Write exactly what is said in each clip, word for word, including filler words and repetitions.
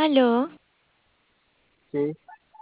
Aló, Sí,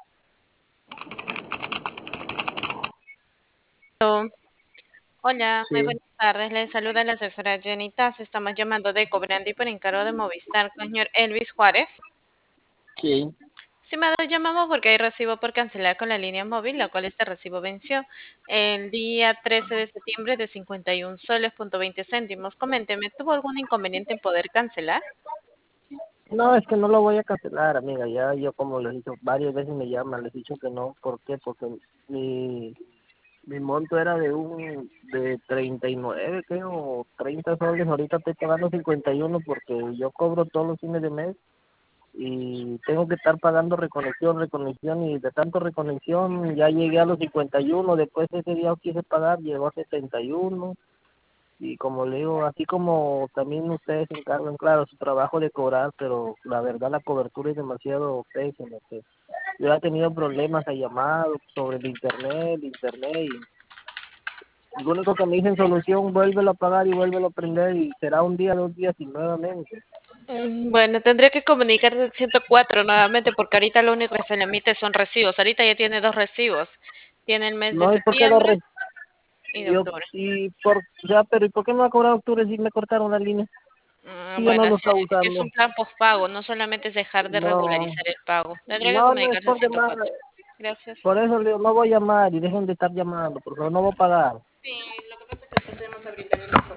Aló. Hola, muy sí, buenas tardes. Les saluda la asesora Jenny Taz. Estamos llamando de Cobrandi por encargo de Movistar con el señor Elvis Juárez. sí. Sí, me llamamos porque hay recibo por cancelar con la línea móvil, la cual este recibo venció el día trece de septiembre de cincuenta y uno soles punto veinte céntimos. Coménteme, ¿tuvo algún inconveniente en poder cancelar? No, es que no lo voy a cancelar, amiga. Ya yo, como les he dicho, varias veces me llaman, les he dicho que no. ¿Por qué? Porque mi, mi monto era de un de treinta y nueve, creo, o treinta soles. Ahorita estoy pagando cincuenta y uno porque yo cobro todos los fines de mes y tengo que estar pagando reconexión, reconexión, y de tanto reconexión ya llegué a los cincuenta y uno. Después ese día quise pagar, llegó a setenta y uno. Y como le digo, así como también ustedes se encargan, claro, su trabajo de cobrar, pero la verdad la cobertura es demasiado pésima. Que yo he tenido problemas, he llamado sobre el internet, el internet, y lo único que me dicen solución, vuélvelo a pagar y vuélvelo a prender, y será un día, dos días y nuevamente. Mm, Bueno, tendría que comunicarse al ciento cuatro nuevamente porque ahorita lo único que se le emite son recibos. Ahorita ya tiene dos recibos. Tiene el mes de No, ¿y por qué lo septiembre re y de yo, octubre. y por, ya, pero ¿y por qué me va a cobrar octubre si me cortaron la línea? Ah, Si ya no bueno, lo es, está es que es usando. un plan postpago, no solamente es dejar de No, regularizar el pago. Tendría que no, no es comunicarse al por demás. ciento cuatro. Gracias. Por eso le digo, no voy a llamar y dejen de estar llamando, por favor, no voy a pagar. Sí, lo que pasa es que usted tenemos a brindar el